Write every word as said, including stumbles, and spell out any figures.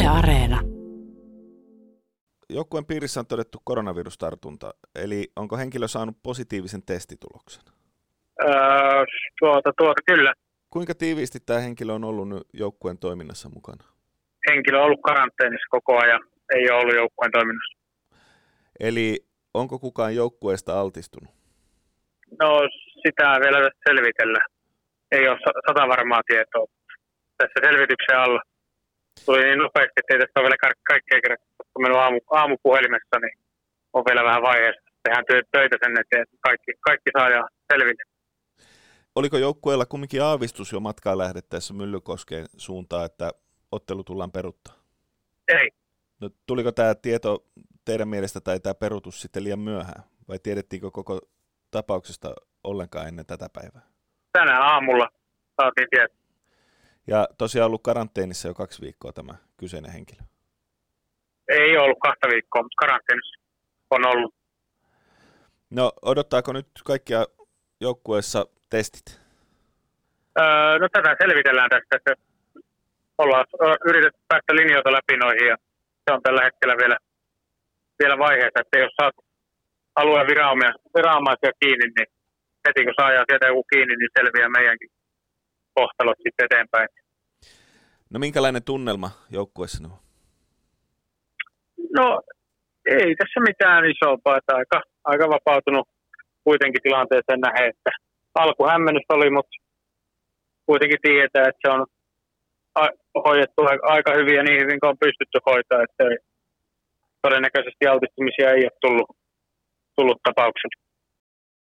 Yle Areena. Joukkueen piirissä on todettu koronavirustartunta, eli onko henkilö saanut positiivisen testituloksen? Öö, tuota, tuota, kyllä. Kuinka tiiviisti tämä henkilö on ollut nyt joukkueen toiminnassa mukana? Henkilö on ollut karanteenissa koko ajan, ei ole ollut joukkueen toiminnassa. Eli onko kukaan joukkueesta altistunut? No, sitä vielä selvitellään. Ei ole sata varmaa tietoa. Tässä selvityksen alla tuli niin nopeasti, että ei tässä ole vielä kaikkea kertaa. Kun meillä on aamu, aamupuhelimessa, niin on vielä vähän vaiheessa. Tehdään töitä sen eteen, että kaikki, kaikki saadaan selville. Oliko joukkueella kumminkin aavistus jo matkaan lähdettäessä Myllykoskeen suuntaan, että ottelu tullaan peruttaa? Ei. No, tuliko tämä tieto teidän mielestä tai tämä perutus sitten liian myöhään? Vai tiedettiinkö koko tapauksesta ollenkaan ennen tätä päivää? Tänään aamulla saatiin tietää. Ja tosiaan ollut karanteenissa jo kaksi viikkoa tämä kyseinen henkilö? Ei ollut kahta viikkoa, mutta karanteenissa on ollut. No, odottaako nyt kaikkia joukkueessa testit? Öö, no tätä selvitellään tästä, että ollaan yritetty päästä linjoilta läpi noihin ja se on tällä hetkellä vielä, vielä vaiheessa, että jos saat alueen viranomaisia kiinni, niin heti kun saadaan sieltä joku kiinni, niin selviää meidänkin kohtalot sitten eteenpäin. No minkälainen tunnelma joukkueessa on? No ei tässä mitään isompaa, että aika, aika vapautunut kuitenkin tilanteeseen nähden, että alkuhämmennys oli, mutta kuitenkin tiedetään, että se on hoidettu aika hyvin ja niin hyvin kuin on pystytty hoitaa, että todennäköisesti altistumisia ei ole tullut, tullut tapauksena.